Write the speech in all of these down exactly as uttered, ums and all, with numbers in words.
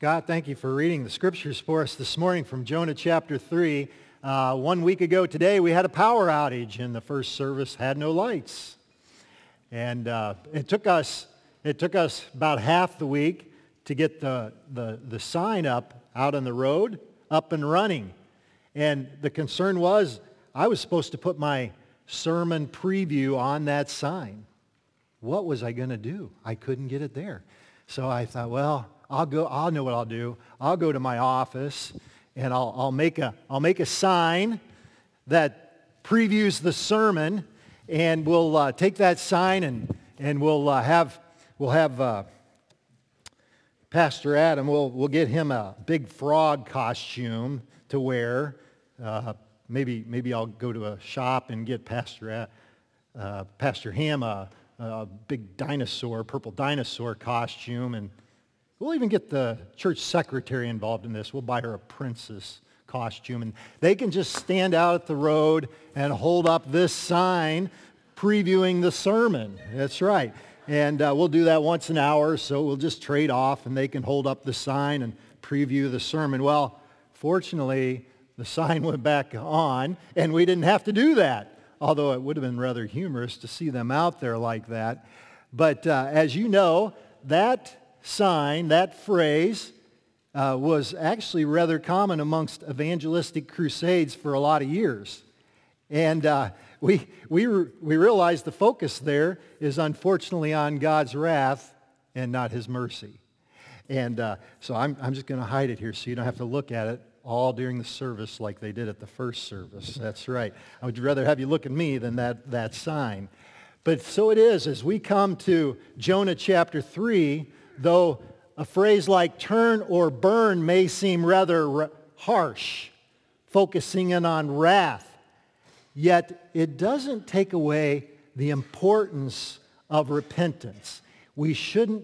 Scott, thank you for reading the scriptures for us this morning from Jonah chapter three. Uh, one week ago today, we had a power outage, and the first service had no lights. And uh, it took us it took us about half the week to get the, the, the sign up out on the road, up and running. And the concern was, I was supposed to put my sermon preview on that sign. What was I going to do? I couldn't get it there. So I thought, well, I'll go. I'll know what I'll do. I'll go to my office, and I'll, I'll make a I'll make a sign that previews the sermon, and we'll uh, take that sign and and we'll uh, have we'll have uh, Pastor Adam. We'll we'll get him a big frog costume to wear. Uh, maybe maybe I'll go to a shop and get Pastor uh, Pastor Ham a, a big dinosaur, purple dinosaur costume, and we'll even get the church secretary involved in this. We'll buy her a princess costume, and they can just stand out at the road and hold up this sign previewing the sermon. That's right. And uh, we'll do that once an hour, so we'll just trade off, and they can hold up the sign and preview the sermon. Well, fortunately, the sign went back on, and we didn't have to do that, although it would have been rather humorous to see them out there like that. But uh, as you know, that sign, that phrase, uh, was actually rather common amongst evangelistic crusades for a lot of years. And uh, we, we, we realize the focus there is unfortunately on God's wrath and not his mercy. And uh, so I'm, I'm just going to hide it here so you don't have to look at it all during the service like they did at the first service. That's right. I would rather have you look at me than that, that sign. But so it is, as we come to Jonah chapter three, though a phrase like turn or burn may seem rather harsh, focusing in on wrath, yet it doesn't take away the importance of repentance. We shouldn't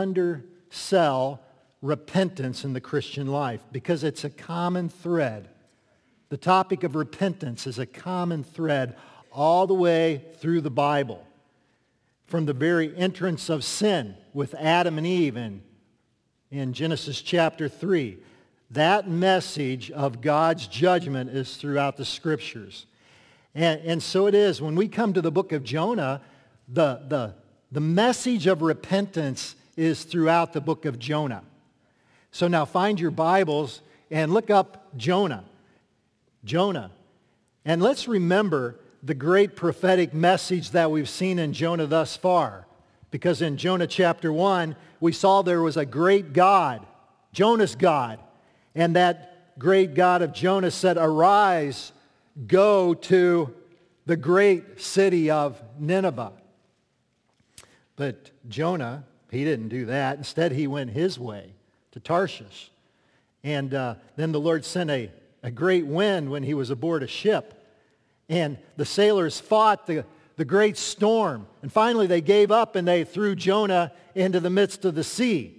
undersell repentance in the Christian life because it's a common thread. The topic of repentance is a common thread all the way through the Bible. From the very entrance of sin with Adam and Eve in, in Genesis chapter three, that message of God's judgment is throughout the Scriptures. And, and so it is, when we come to the book of Jonah, the, the, the message of repentance is throughout the book of Jonah. So now find your Bibles and look up Jonah. Jonah. And let's remember the great prophetic message that we've seen in Jonah thus far. Because in Jonah chapter one, we saw there was a great God, Jonah's God. And that great God of Jonah said, arise, go to the great city of Nineveh. But Jonah, he didn't do that. Instead, he went his way to Tarshish. And uh, then the Lord sent a, a great wind when he was aboard a ship. And the sailors fought the, the great storm. And finally they gave up and they threw Jonah into the midst of the sea.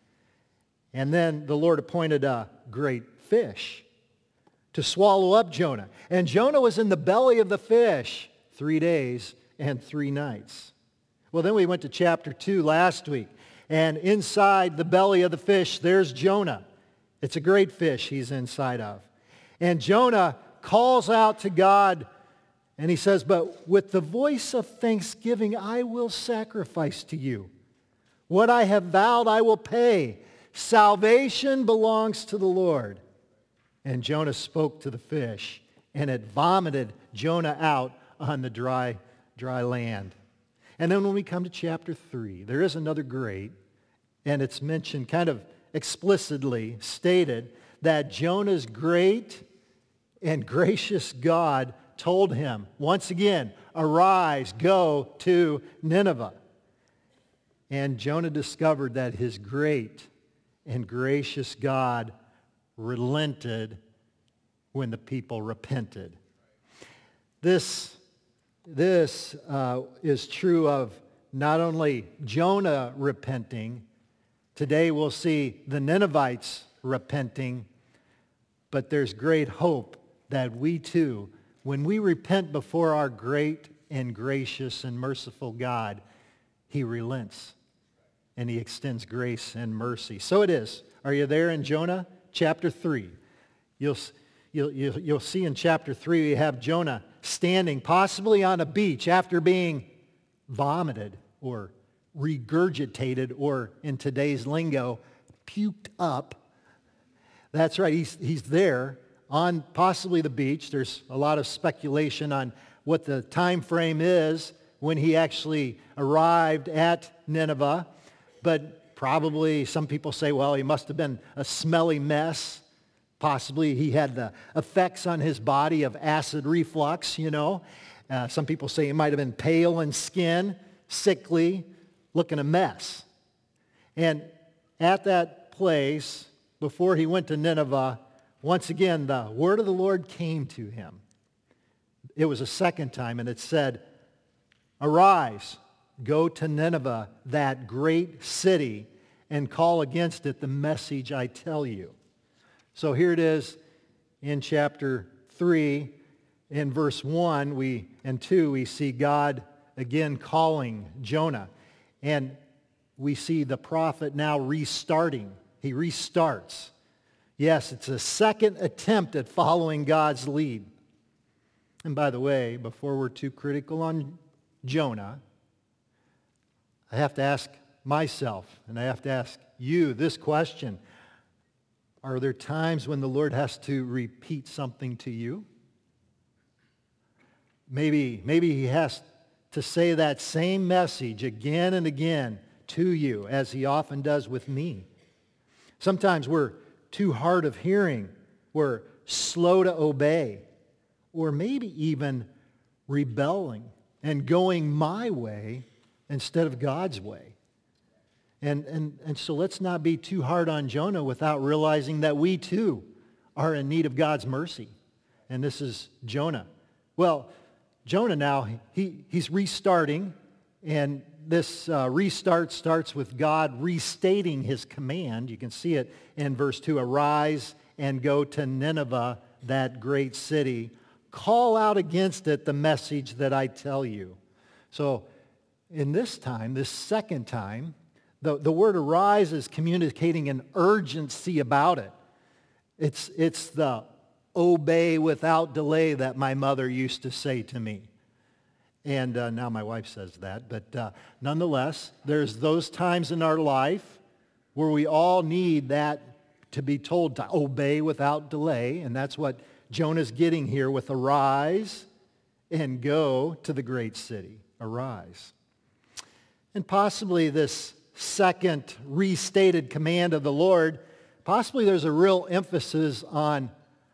And then the Lord appointed a great fish to swallow up Jonah. And Jonah was in the belly of the fish three days and three nights. Well, then we went to chapter two last week. And inside the belly of the fish, there's Jonah. It's a great fish he's inside of. And Jonah calls out to God, and he says, but with the voice of thanksgiving, I will sacrifice to you. What I have vowed, I will pay. Salvation belongs to the Lord. And Jonah spoke to the fish, and it vomited Jonah out on the dry, dry land. And then when we come to chapter three, there is another great, and it's mentioned kind of explicitly stated that Jonah's great and gracious God told him, once again, arise, go to Nineveh. And Jonah discovered that his great and gracious God relented when the people repented. This, this uh, is true of not only Jonah repenting. Today we'll see the Ninevites repenting, but there's great hope that we too, when we repent before our great and gracious and merciful God, he relents. and he extends grace and mercy. So it is. Are you there in Jonah chapter three? You'll, you'll, you'll, you'll see in chapter three we have Jonah standing possibly on a beach after being vomited or regurgitated, or in today's lingo, puked up. That's right, he's, he's there on possibly the beach. There's a lot of speculation on what the time frame is when he actually arrived at Nineveh. But probably some people say, well, he must have been a smelly mess. Possibly he had the effects on his body of acid reflux, you know. Uh, some people say he might have been pale in skin, sickly, looking a mess. And at that place, before he went to Nineveh, once again, the word of the Lord came to him. It was a second time, and it said, "Arise, go to Nineveh, that great city, and call against it the message I tell you." So here it is in chapter three. In verse one we, and two, we see God again calling Jonah. And we see the prophet now restarting. He restarts. Yes, it's a second attempt at following God's lead. And by the way, before we're too critical on Jonah, I have to ask myself, and I have to ask you this question. Are there times when the Lord has to repeat something to you? Maybe, maybe he has to say that same message again and again to you, as he often does with me. Sometimes we're too hard of hearing. We're slow to obey. Or maybe even rebelling and going my way instead of God's way. And, and, and so let's not be too hard on Jonah without realizing that we too are in need of God's mercy. And this is Jonah. Well, Jonah now, he, he's restarting, and this uh, restart starts with God restating his command. You can see it in verse two. "Arise and go to Nineveh, that great city. Call out against it the message that I tell you." So in this time, this second time, the, the word arise is communicating an urgency about it. It's, it's the obey without delay that my mother used to say to me. And uh, now my wife says that. But uh, nonetheless, there's those times in our life where we all need that to be told to obey without delay. And that's what Jonah's getting here with arise and go to the great city. Arise. And possibly this second restated command of the Lord, possibly there's a real emphasis on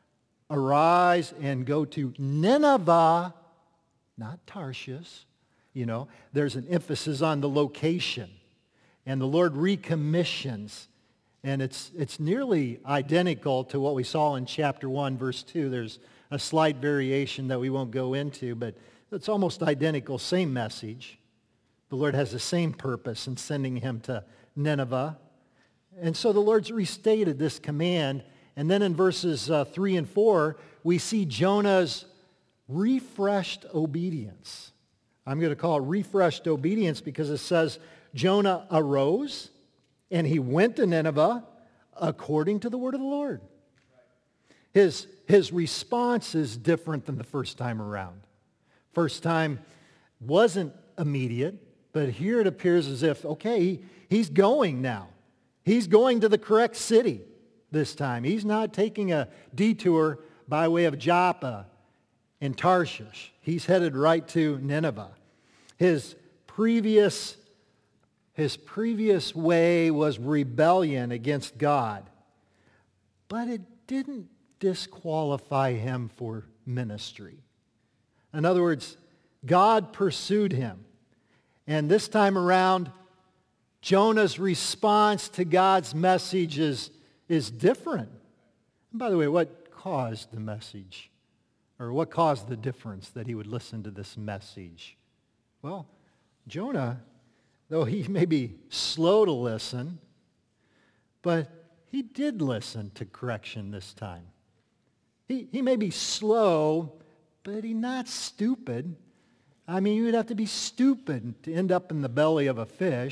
arise and go to Nineveh, not Tarshish. You know, there's an emphasis on the location. And the Lord recommissions. And it's, it's nearly identical to what we saw in chapter one, verse two. There's a slight variation that we won't go into, but it's almost identical, same message. The Lord has the same purpose in sending him to Nineveh. And so the Lord's restated this command. And then in verses uh, three and four, we see Jonah's refreshed obedience. I'm going to call it refreshed obedience because it says Jonah arose and he went to Nineveh according to the word of the Lord. His, his response is different than the first time around. First time wasn't immediate, but here it appears as if, okay, he, he's going now. He's going to the correct city this time. He's not taking a detour by way of Joppa and Tarshish. He's headed right to Nineveh. His previous, his previous way was rebellion against God, but it didn't disqualify him for ministry. In other words, God pursued him. And this time around, Jonah's response to God's message is, is different. And by the way, what caused the message? Or what caused the difference that he would listen to this message? Well, Jonah, though he may be slow to listen, but he did listen to correction this time. He, he may be slow, but he's not stupid. I mean, you would have to be stupid to end up in the belly of a fish.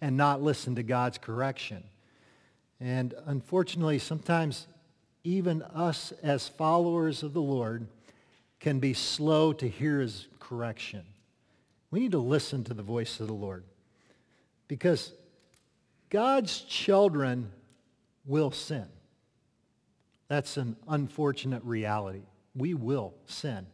and not listen to God's correction. And unfortunately, sometimes even us as followers of the Lord can be slow to hear his correction. We need to listen to the voice of the Lord, because God's children will sin. That's an unfortunate reality. We will sin.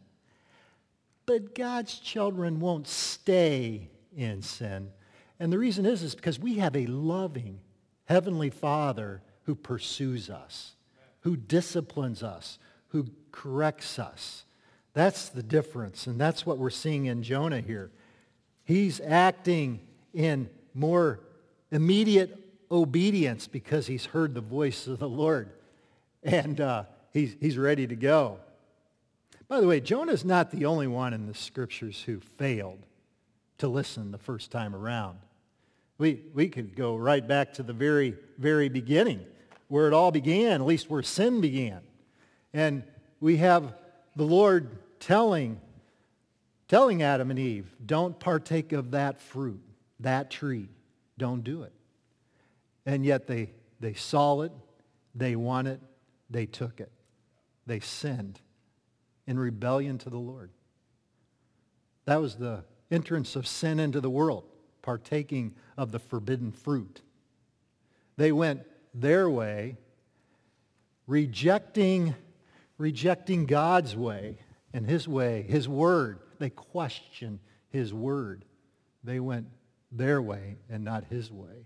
But God's children won't stay in sin. And the reason is, is because we have a loving Heavenly Father who pursues us, who disciplines us, who corrects us. That's the difference, and that's what we're seeing in Jonah here. He's acting in more immediate obedience because he's heard the voice of the Lord, and uh, he's, he's ready to go. By the way, Jonah's not the only one in the Scriptures who failed to listen the first time around. We, we could go right back to the very, very beginning, where it all began, at least where sin began. And we have the Lord telling, telling Adam and Eve, don't partake of that fruit, that tree. Don't do it. And yet they, they saw it, they want it, they took it. They sinned in rebellion to the Lord. That was the entrance of sin into the world, partaking of the forbidden fruit. They went their way, rejecting, rejecting God's way and his way, his word. They questioned his word. They went their way and not his way.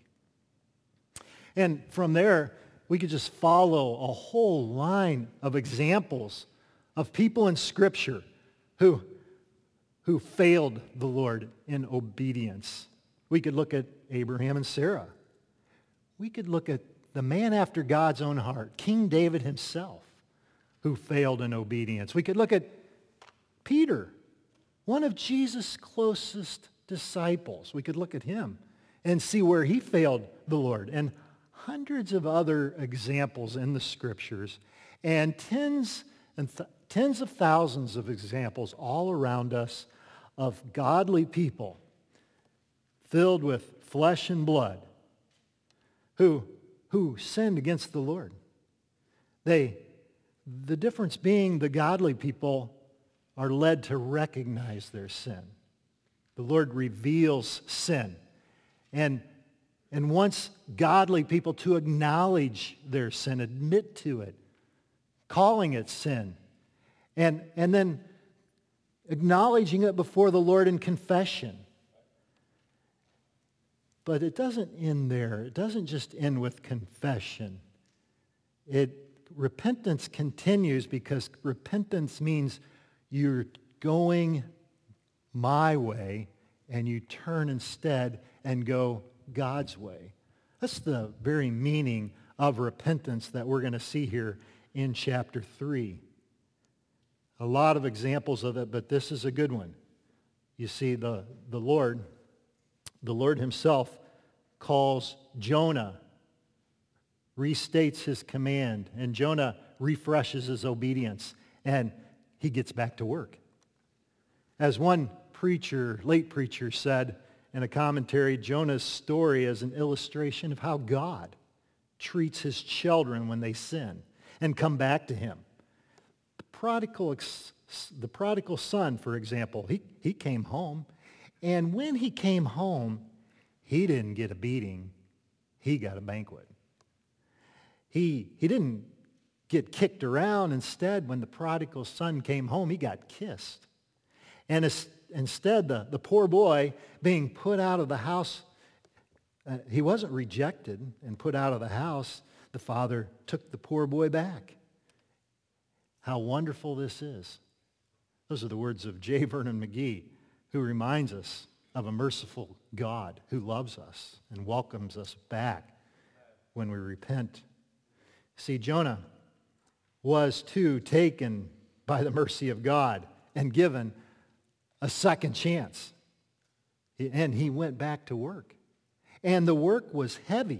And from there, we could just follow a whole line of examples of people in Scripture who, who failed the Lord in obedience. We could look at Abraham and Sarah. We could look at the man after God's own heart, King David himself, who failed in obedience. We could look at Peter, one of Jesus' closest disciples. We could look at him and see where he failed the Lord. And hundreds of other examples in the Scriptures, and tens and th- tens of thousands of examples all around us of godly people filled with flesh and blood who, who sinned against the Lord. They, the difference being the godly people are led to recognize their sin. The Lord reveals sin and And wants godly people to acknowledge their sin, admit to it, calling it sin, and, and then acknowledging it before the Lord in confession. But it doesn't end there. It doesn't just end with confession. It, repentance continues, because repentance means you're going my way and you turn instead and go God's way. That's the very meaning of repentance that we're going to see here in chapter three. A lot of examples of it, but this is a good one. You see, the, the Lord, the Lord himself calls Jonah, restates his command, and Jonah refreshes his obedience, and he gets back to work. As one preacher, late preacher, said in a commentary, Jonah's story is an illustration of how God treats his children when they sin and come back to him. The prodigal, the prodigal son, for example, he, he came home, and when he came home, he didn't get a beating. He got a banquet. He, he didn't get kicked around. Instead, when the prodigal son came home, he got kissed. And as, instead, the, the poor boy being put out of the house, uh, he wasn't rejected and put out of the house. The father took the poor boy back. How wonderful this is. Those are the words of J. Vernon McGee, who reminds us of a merciful God who loves us and welcomes us back when we repent. See, Jonah was too taken by the mercy of God and given a second chance. And he went back to work. And the work was heavy.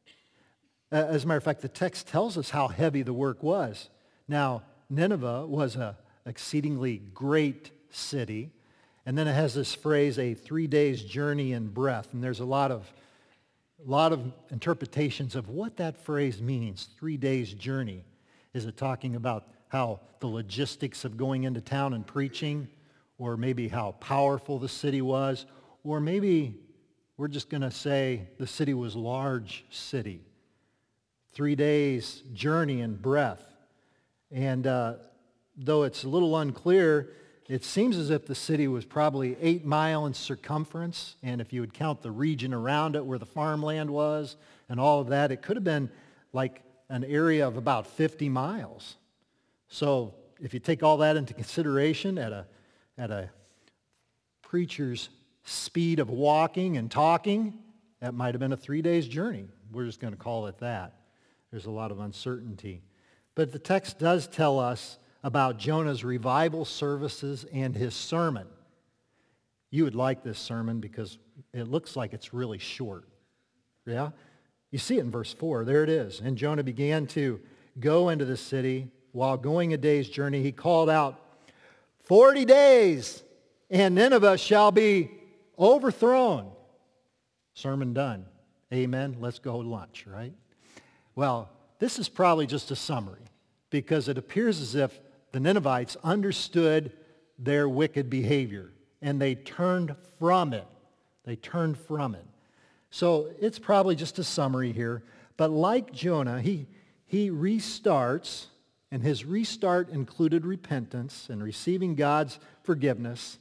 As a matter of fact, the text tells us how heavy the work was. Now, Nineveh was an exceedingly great city. And then it has this phrase, a three days journey in breadth. And there's a lot of a lot of interpretations of what that phrase means, three days journey. Is it talking about how the logistics of going into town and preaching, or maybe how powerful the city was, or maybe we're just going to say the city was large city. Three days journey in breadth. And uh, though it's a little unclear, it seems as if the city was probably eight mile in circumference, and if you would count the region around it where the farmland was and all of that, it could have been like an area of about fifty miles. So if you take all that into consideration at a, at a preacher's speed of walking and talking, that might have been a three days journey. We're just going to call it that. There's a lot of uncertainty. But the text does tell us about Jonah's revival services and his sermon. You would like this sermon because it looks like it's really short. Yeah? You see it in verse four. There it is. And Jonah began to go into the city. While going a day's journey, he called out, forty days, and Nineveh shall be overthrown. Sermon done. Amen. Let's go lunch, right? Well, this is probably just a summary because it appears as if the Ninevites understood their wicked behavior and they turned from it. They turned from it. So it's probably just a summary here. But like Jonah, he, he restarts, and his restart included repentance and receiving God's forgiveness.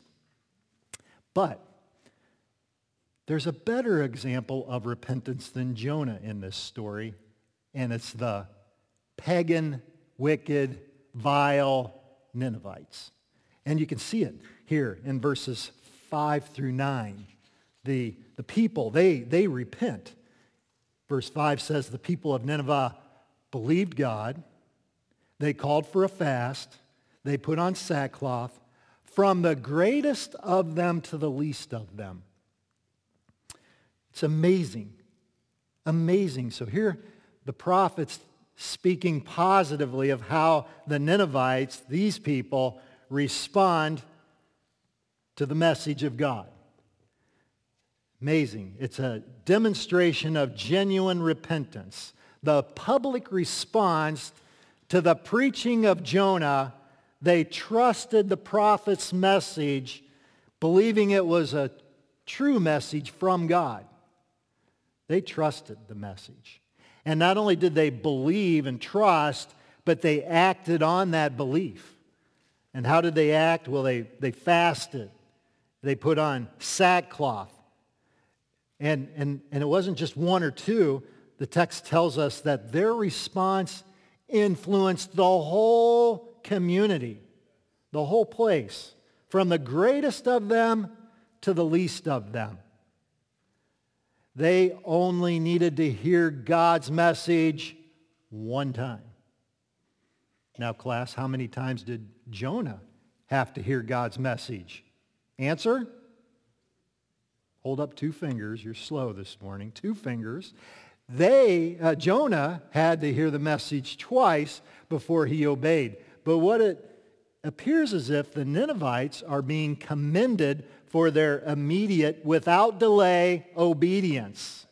But there's a better example of repentance than Jonah in this story, and it's the pagan, wicked, vile Ninevites. And you can see it here in verses five through nine. The, the people, they, they repent. Verse five says, the people of Nineveh believed God. They called for a fast. They put on sackcloth, from the greatest of them to the least of them. It's amazing. Amazing. So here the prophet's speaking positively of how the Ninevites, these people, respond to the message of God. Amazing. It's a demonstration of genuine repentance. The public response to the preaching of Jonah, they trusted the prophet's message, believing it was a true message from God. They trusted the message. And not only did they believe and trust, but they acted on that belief. And how did they act? Well, they, they fasted. They put on sackcloth. And, and, and it wasn't just one or two. The text tells us that their response influenced the whole community, the whole place, from the greatest of them to the least of them. They only needed to hear God's message one time. Now, class, how many times did Jonah have to hear God's message? Answer? Hold up two fingers. You're slow this morning. Two fingers. They, uh, Jonah had to hear the message twice before he obeyed. But what it appears as if the Ninevites are being commended for their immediate, without delay, obedience.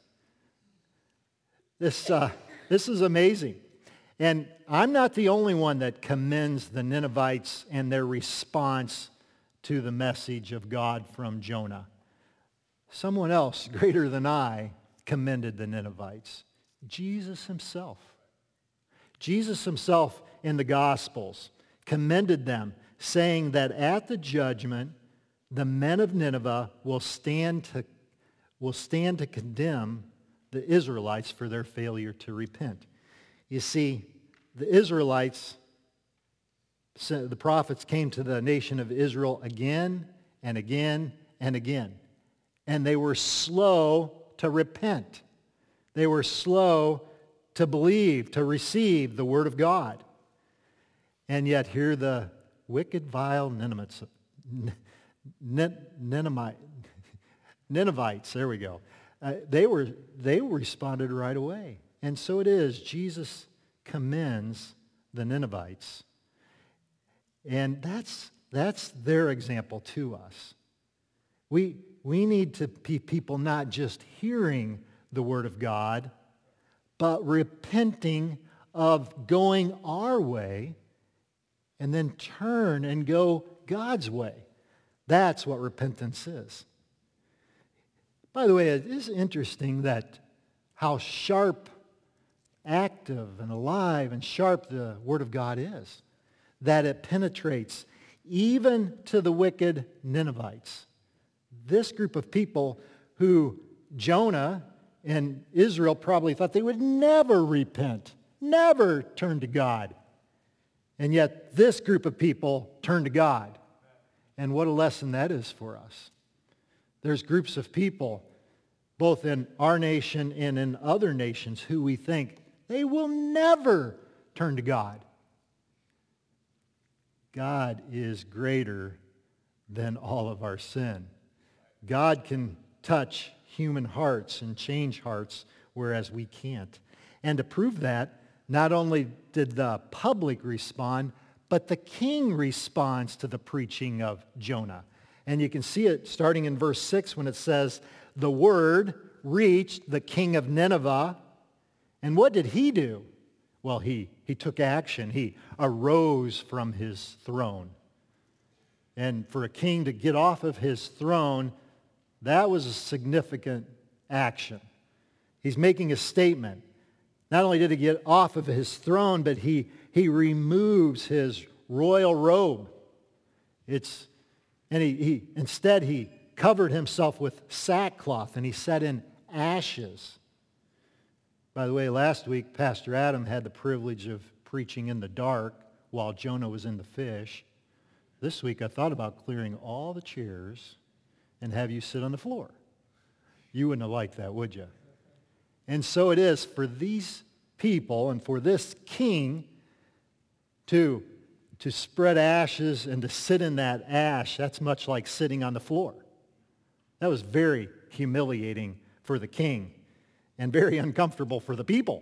This, uh, this is amazing. And I'm not the only one that commends the Ninevites and their response to the message of God from Jonah. Someone else greater than I commended the Ninevites. Jesus himself. Jesus himself in the Gospels commended them, saying that at the judgment, the men of Nineveh will stand to, will stand to condemn the Israelites for their failure to repent. You see, the Israelites, the prophets came to the nation of Israel again and again and again. And they were slow to repent. They were slow to believe, to receive the word of God. And yet here the wicked, vile Ninevites, Ninevites, there we go. Uh, they were they responded right away. And so it is. Jesus commends the Ninevites. And that's that's their example to us. We we need to be people not just hearing the Word of God, but repenting of going our way and then turn and go God's way. That's what repentance is. By the way, it is interesting that how sharp, active, and alive and sharp the Word of God is, that it penetrates even to the wicked Ninevites. This group of people who Jonah and Israel probably thought they would never repent, never turn to God. And yet this group of people turned to God. And what a lesson that is for us. There's groups of people, both in our nation and in other nations, who we think they will never turn to God. God is greater than all of our sin. God can touch human hearts and change hearts, whereas we can't. And to prove that, not only did the public respond, but the king responds to the preaching of Jonah. And you can see it starting in verse six when it says, the word reached the king of Nineveh. And what did he do? Well, he, he took action. He arose from his throne. And for a king to get off of his throne, that was a significant action. He's making a statement. Not only did he get off of his throne, but he, he removes his royal robe. It's, and he, he instead he covered himself with sackcloth and he sat in ashes. By the way, last week, Pastor Adam had the privilege of preaching in the dark while Jonah was in the fish. This week, I thought about clearing all the chairs and have you sit on the floor. You wouldn't have liked that, would you? And so it is for these people and for this king to, to spread ashes and to sit in that ash. That's much like sitting on the floor. That was very humiliating for the king and very uncomfortable for the people.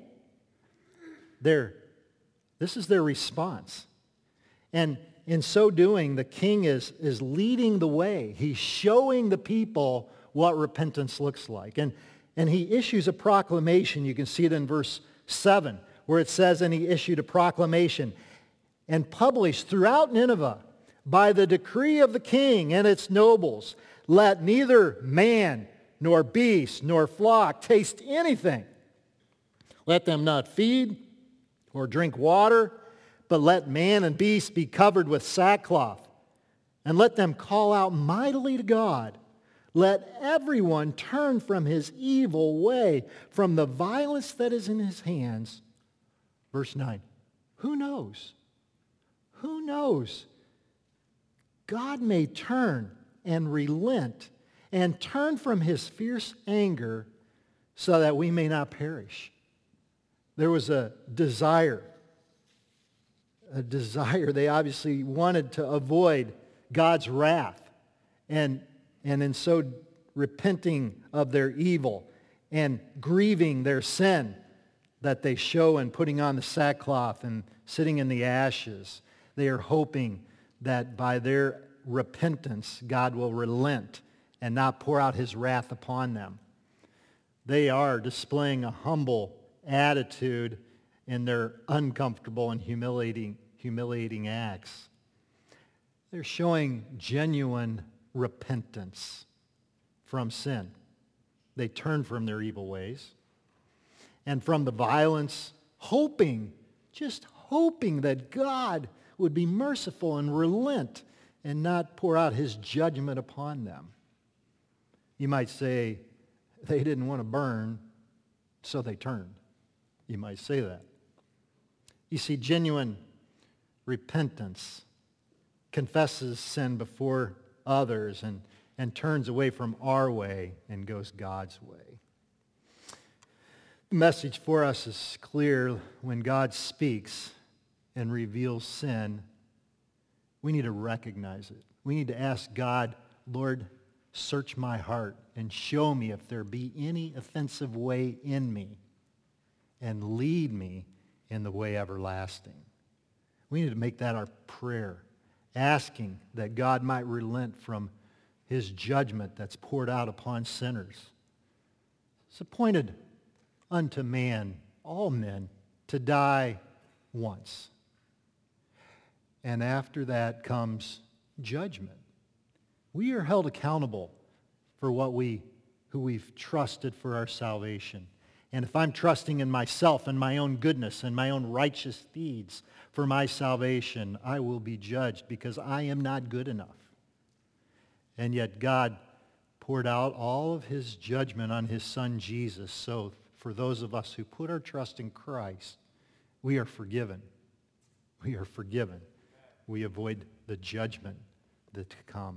Their, this is their response. And in so doing, the king is, is leading the way. He's showing the people what repentance looks like. And, and he issues a proclamation. You can see it in verse seven, where it says, and he issued a proclamation and published throughout Nineveh by the decree of the king and its nobles, let neither man nor beast, nor flock taste anything. Let them not feed or drink water, but let man and beast be covered with sackcloth. And let them call out mightily to God. Let everyone turn from his evil way, from the violence that is in his hands. Verse nine, who knows? Who knows? God may turn and relent and turn from his fierce anger so that we may not perish. There was a desire, a desire. They obviously wanted to avoid God's wrath. And, and in so repenting of their evil and grieving their sin that they show in putting on the sackcloth and sitting in the ashes, they are hoping that by their repentance, God will relent and not pour out his wrath upon them. They are displaying a humble attitude in their uncomfortable and humiliating, humiliating acts. They're showing genuine repentance from sin. They turn from their evil ways and from the violence, hoping, just hoping that God would be merciful and relent and not pour out his judgment upon them. You might say they didn't want to burn, so they turned. You might say that. You see, genuine repentance confesses sin before others and, and turns away from our way and goes God's way. The message for us is clear. When God speaks and reveals sin, we need to recognize it. We need to ask God, Lord, search my heart and show me if there be any offensive way in me and lead me in the way everlasting. We need to make that our prayer, asking that God might relent from his judgment that's poured out upon sinners It's appointed unto man, all men, to die once. And after that comes judgment. We are held accountable for what we, who we've trusted for our salvation. And if I'm trusting in myself and my own goodness and my own righteous deeds for my salvation, I will be judged because I am not good enough. And yet God poured out all of his judgment on his son Jesus. So for those of us who put our trust in Christ, we are forgiven. We are forgiven. We avoid the judgment that to come.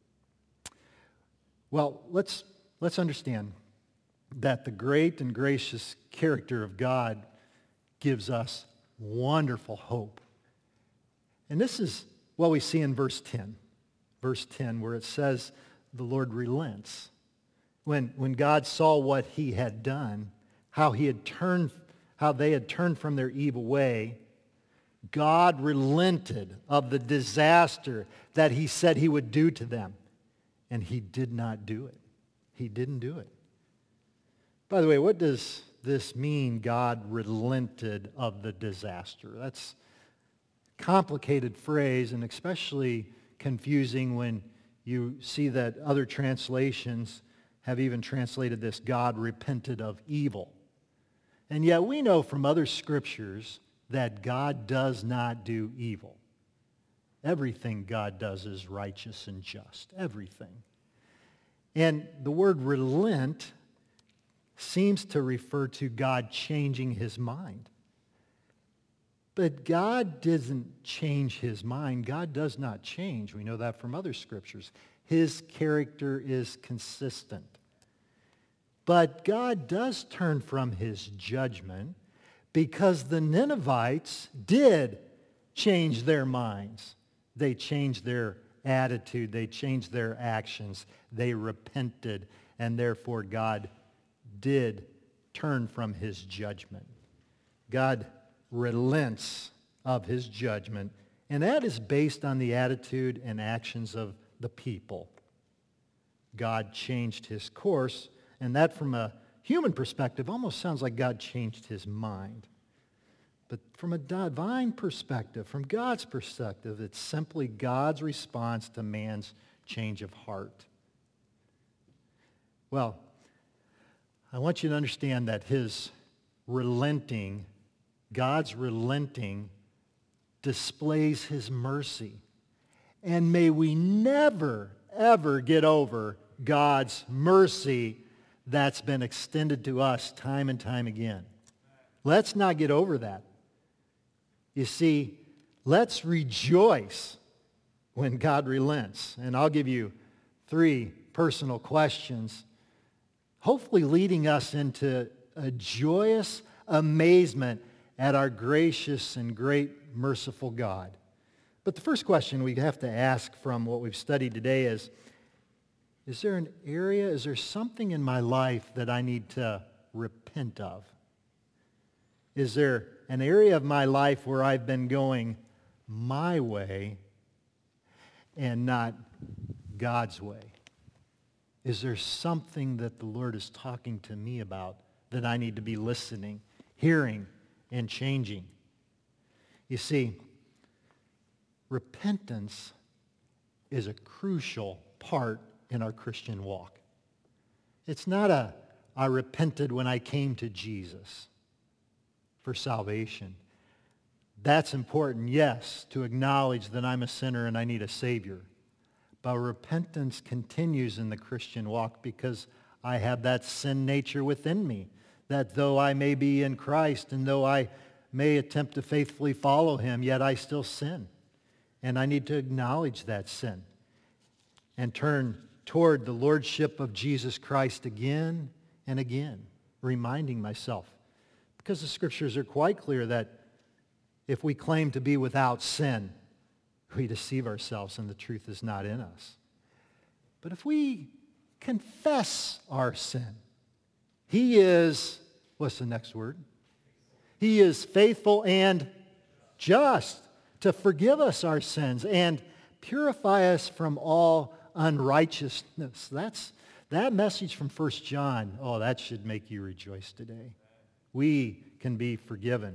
Well, let's, let's understand that the great and gracious character of God gives us wonderful hope. And this is what we see in verse ten. Verse ten, where it says the Lord relents. When, when God saw what he had done, how he had turned, how they had turned from their evil way, God relented of the disaster that he said he would do to them. And he did not do it. He didn't do it. By the way, what does this mean, God relented of the disaster? That's a complicated phrase, and especially confusing when you see that other translations have even translated this, God repented of evil. And yet we know from other scriptures that God does not do evil. Everything God does is righteous and just. Everything. And the word relent seems to refer to God changing his mind. But God doesn't change his mind. God does not change. We know that from other scriptures. His character is consistent. But God does turn from his judgment because the Ninevites did change their minds. They changed their attitude. They changed their actions. They repented, and therefore God did turn from his judgment. God relents of his judgment, and that is based on the attitude and actions of the people. God changed his course, and that from a human perspective almost sounds like God changed his mind. But from a divine perspective, from God's perspective, it's simply God's response to man's change of heart. Well, I want you to understand that his relenting, God's relenting, displays his mercy. And may we never, ever get over God's mercy that's been extended to us time and time again. Let's not get over that. You see, let's rejoice when God relents. And I'll give you three personal questions, hopefully leading us into a joyous amazement at our gracious and great merciful God. But the first question we have to ask from what we've studied today is, is there an area, is there something in my life that I need to repent of? Is there an area of my life where I've been going my way and not God's way? Is there something that the Lord is talking to me about that I need to be listening, hearing, and changing? You see, repentance is a crucial part in our Christian walk. It's not a, I repented when I came to Jesus for salvation. That's important, yes, to acknowledge that I'm a sinner and I need a Savior. But repentance continues in the Christian walk because I have that sin nature within me, that though I may be in Christ and though I may attempt to faithfully follow him, yet I still sin. And I need to acknowledge that sin and turn toward the lordship of Jesus Christ again and again, reminding myself. Because the scriptures are quite clear that if we claim to be without sin, we deceive ourselves and the truth is not in us. But if we confess our sin, he is, what's the next word? He is faithful and just to forgive us our sins and purify us from all unrighteousness. That's, That message from First John, oh, that should make you rejoice today. We can be forgiven.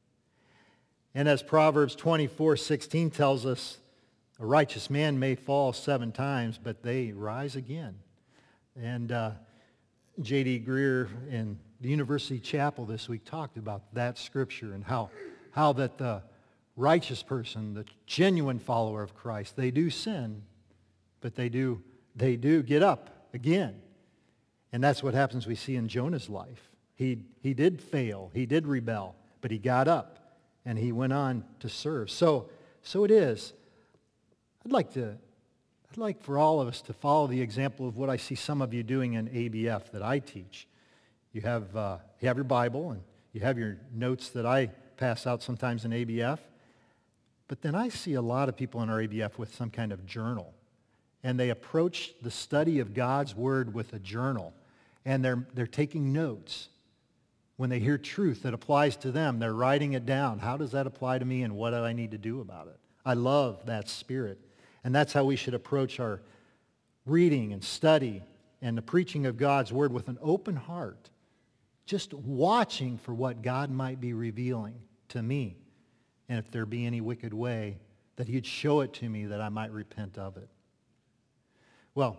And as Proverbs twenty-four sixteen tells us, a righteous man may fall seven times, but they rise again. And uh, J D Greer in the University Chapel this week talked about that scripture and how, how that the righteous person, the genuine follower of Christ, they do sin, but they do, they do get up again. And that's what happens we see in Jonah's life. He, he did fail. He did rebel, but he got up and he went on to serve. So, so it is. I'd like to, I'd like for all of us to follow the example of what I see some of you doing in A B F that I teach. You have, uh, you have your Bible and you have your notes that I pass out sometimes in A B F. But then I see a lot of people in our A B F with some kind of journal. And they approach the study of God's Word with a journal. And they're, they're taking notes. When they hear truth that applies to them, they're writing it down. How does that apply to me and what do I need to do about it? I love that spirit. And that's how we should approach our reading and study and the preaching of God's Word with an open heart. Just watching for what God might be revealing to me. And if there be any wicked way, that He'd show it to me that I might repent of it. Well,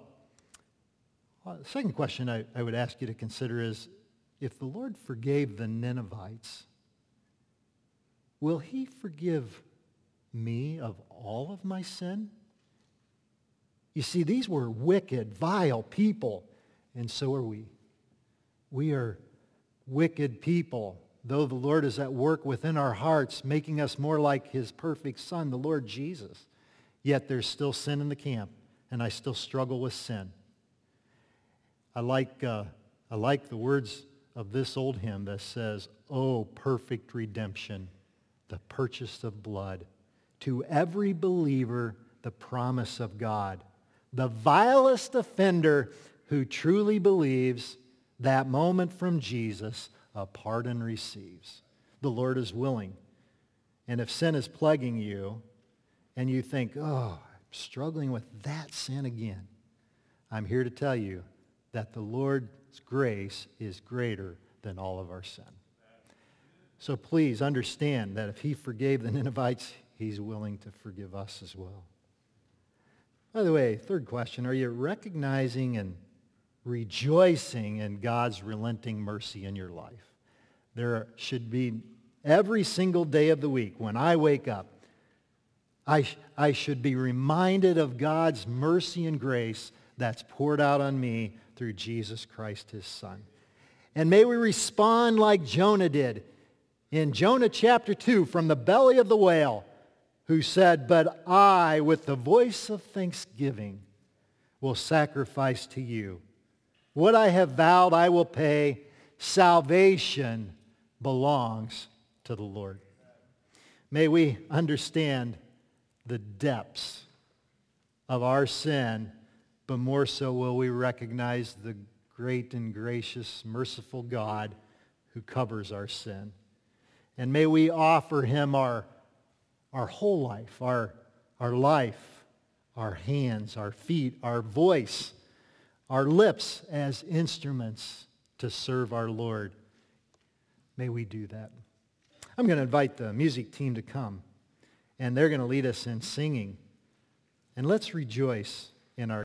the second question I, I would ask you to consider is, if the Lord forgave the Ninevites, will He forgive me of all of my sin? You see, these were wicked, vile people, and so are we. We are wicked people, though the Lord is at work within our hearts, making us more like His perfect Son, the Lord Jesus. Yet there's still sin in the camp, and I still struggle with sin. I like, uh, I like the words of this old hymn that says, "Oh, perfect redemption, the purchase of blood, to every believer the promise of God. The vilest offender who truly believes, that moment from Jesus a pardon receives." The Lord is willing. And if sin is plaguing you and you think, oh, I'm struggling with that sin again, I'm here to tell you that the Lord's grace is greater than all of our sin. So please understand that if He forgave the Ninevites, He's willing to forgive us as well. By the way, third question, are you recognizing and rejoicing in God's relenting mercy in your life? There should be every single day of the week when I wake up, I, I should be reminded of God's mercy and grace that's poured out on me through Jesus Christ, His Son. And may we respond like Jonah did in Jonah chapter two, from the belly of the whale, who said, "But I, with the voice of thanksgiving, will sacrifice to you. What I have vowed I will pay. Salvation belongs to the Lord." May we understand the depths of our sin, but more so will we recognize the great and gracious, merciful God who covers our sin. And may we offer Him our, our whole life, our, our life, our hands, our feet, our voice, our lips as instruments to serve our Lord. May we do that. I'm going to invite the music team to come, and they're going to lead us in singing. And let's rejoice in our